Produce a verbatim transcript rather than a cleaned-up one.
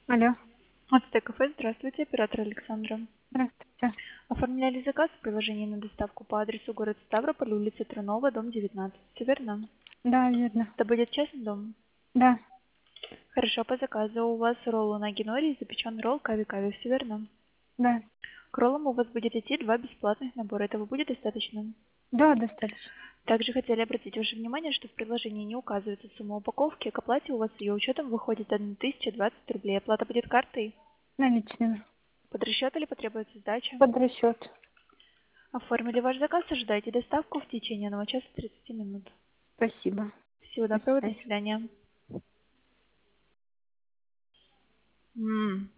Алло, Ацтек кафе, здравствуйте, оператор Александра. здравствуйте. Оформляли заказ в приложении на доставку по адресу город Ставрополь, улица Трунова, дом девятнадцать. Все верно? Да, верно. Это будет частный дом? Да, Хорошо, по заказу у вас ролл унаги нори и запеченный ролл кави-кави. Все верно? да. К роллам у вас будет идти два бесплатных набора. Этого будет достаточно? Да, достаточно. Также хотели обратить ваше внимание, что в приложении не указывается сумма упаковки. К оплате у вас ее учетом выходит тысяча двадцать рублей. Оплата будет картой? Наличными. Под расчет или потребуется сдача? Под расчет. Оформили ваш заказ, ожидайте доставку в течение одного часа тридцати минут. Спасибо. Всего До доброго, до свидания. свидания. М.